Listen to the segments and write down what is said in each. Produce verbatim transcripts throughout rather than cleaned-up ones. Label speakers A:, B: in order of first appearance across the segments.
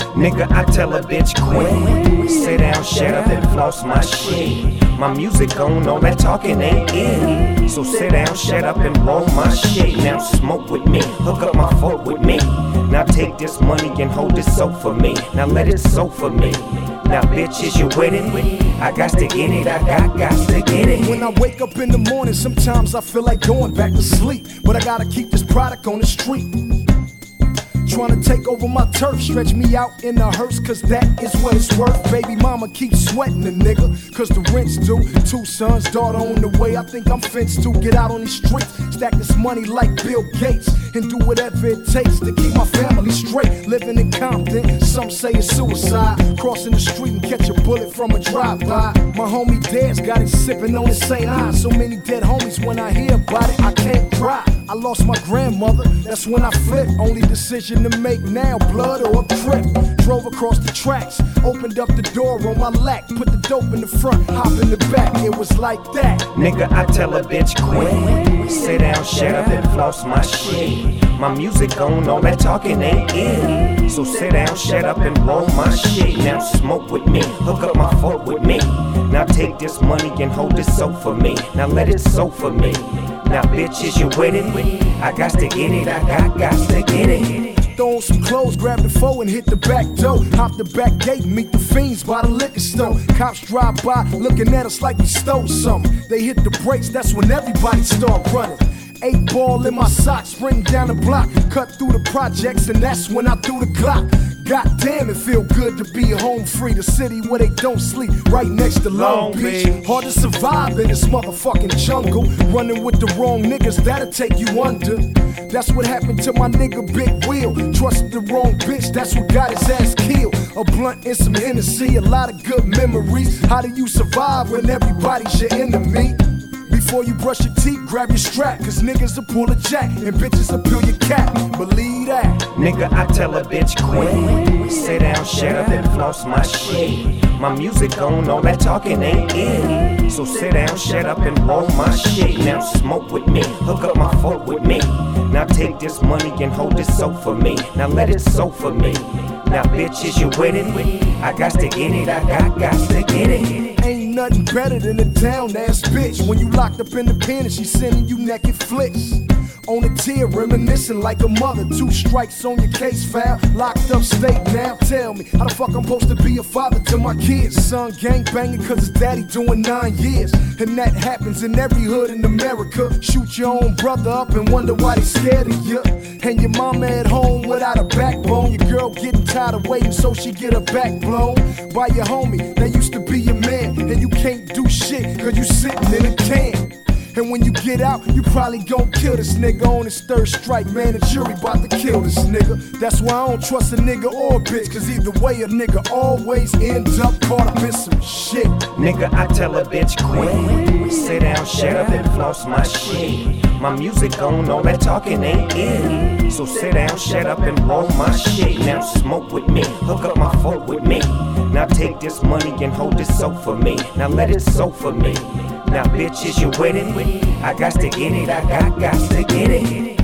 A: Nigga, I tell a bitch quick, sit down, shut up and floss my shit. My music on, all that talking ain't it. So sit down, shut up and roll my shit. Now smoke with me, hook up my folk with me. Now take this money and hold it so for me. Now let it so for me. Now bitches, you with it? I got to get it, I got, got to get it.
B: When I wake up in the morning, sometimes I feel like going back to sleep. But I gotta keep this product on the street. Trying to take over my turf, stretch me out in the hearse, cause that is what it's worth. Baby mama keeps sweating the nigga, cause the rent's due. Two sons, daughter on the way, I think I'm fenced to get out on these streets, stack this money like Bill Gates, and do whatever it takes to keep my family straight. Living in Compton, some say it's suicide, crossing the street and catch a bullet from a drive-by. My homie Dez got it sipping on his Saint Ives. So many dead homies, when I hear about it, I can't cry. I lost my grandmother, that's when I flipped. Only decision to make now, blood or a crip. Drove across the tracks, opened up the door on my lap, put the dope in the front, hop in the back, it was like that.
A: Nigga, I tell a bitch quick, sit down, shut up and floss my shit. My music on, all that talking ain't it. So sit down, shut up and roll my shit. Now smoke with me, hook up my folk with me. Now take this money and hold it so for me. Now let it so for me. Now bitches, you with it? I got to get it, I got, got to get it.
B: Throw on some clothes, grab the phone and hit the back door. Hop the back gate, meet the fiends by the liquor store. Cops drive by, looking at us like we stole something. They hit the brakes, that's when everybody start running. Eight ball in my socks, spring down the block, cut through the projects, and that's when I threw the Glock. God damn, it feel good to be home free. The city where they don't sleep, right next to Long Beach. Hard to survive in this motherfucking jungle. Running with the wrong niggas, that'll take you under. That's what happened to my nigga Big Wheel. Trusted the wrong bitch, that's what got his ass killed. A blunt and some Hennessy, a lot of good memories. How do you survive when everybody's your enemy? Before you brush your teeth, grab your strap, cause niggas will pull a jack and bitches will peel your cap. Believe that.
A: Nigga, I tell a bitch quick, sit down, shut up and floss my shit. My music on, all that talking ain't it. So sit down, shut up and roll my shit. Now smoke with me, hook up my folk with me. Now take this money and hold it so for me. Now let it so for me. Now bitches, you with it? I got to get it, I got, got to get it.
B: Ain't nothing better than a down ass bitch. When you locked up in the pen and she sending you naked flicks. On a tear, reminiscing like a mother. Two strikes on your case file, locked up state. Now tell me, how the fuck I'm supposed to be a father to my kids? Son gang banging cause his daddy doing nine years. And that happens in every hood in America. Shoot your own brother up and wonder why they scared of you. And your mama at home without a backbone. Your girl getting tired of waiting so she get her back blown by your homie that used to be your man. And you can't do shit cause you sitting in a can. And when you get out, you probably gon' kill this nigga on his third strike. Man, the jury bout to kill this nigga. That's why I don't trust a nigga or a bitch, cause either way a nigga always ends up caught up in some shit.
A: Nigga, I tell a bitch quick, sit down, shut up and floss my shit. My music on, all that talking ain't it. So sit down, shut up and roll my shit. Now smoke with me, hook up my folk with me. Now take this money and hold it so for me. Now let it so for me. Now bitches, you with it? I got to get it, I got, got to get it.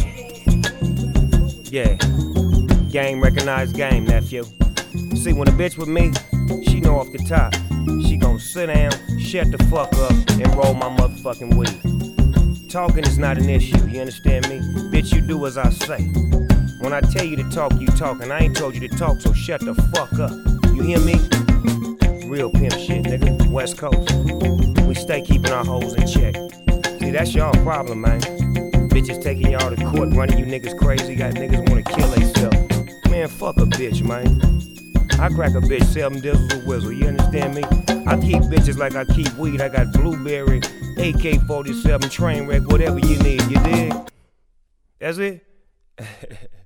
A: Yeah, game recognized game, nephew. See, when a bitch with me, she know off the top, she gon' sit down, shut the fuck up, and roll my motherfucking weed. Talking is not an issue, you understand me? Bitch, you do as I say. When I tell you to talk, you talk, and I ain't told you to talk, so shut the fuck up. You hear me? Real pimp shit, nigga. West Coast. We stay keeping our hoes in check. See, that's y'all problem, man. Bitches taking y'all to court, running you niggas crazy. Got niggas wanna kill themselves. Man, fuck a bitch, man. I crack a bitch, sell them dizzles with whistle. You understand me? I keep bitches like I keep weed. I got blueberry, A K forty-seven, train wreck, whatever you need. You dig? That's it?